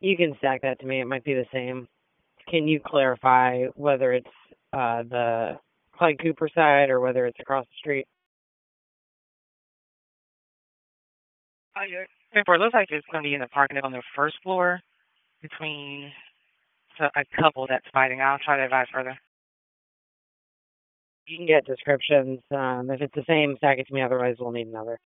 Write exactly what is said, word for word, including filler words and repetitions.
You can stack that to me. It might be the same. Can you clarify whether it's uh, the Clyde Cooper side or whether it's across the street? Oh, yeah. Paper, it looks like it's going to be in the parking lot on the first floor between so a couple that's fighting. I'll try to advise further. You can get descriptions. Um, if it's the same, stack it to me. Otherwise, we'll need another.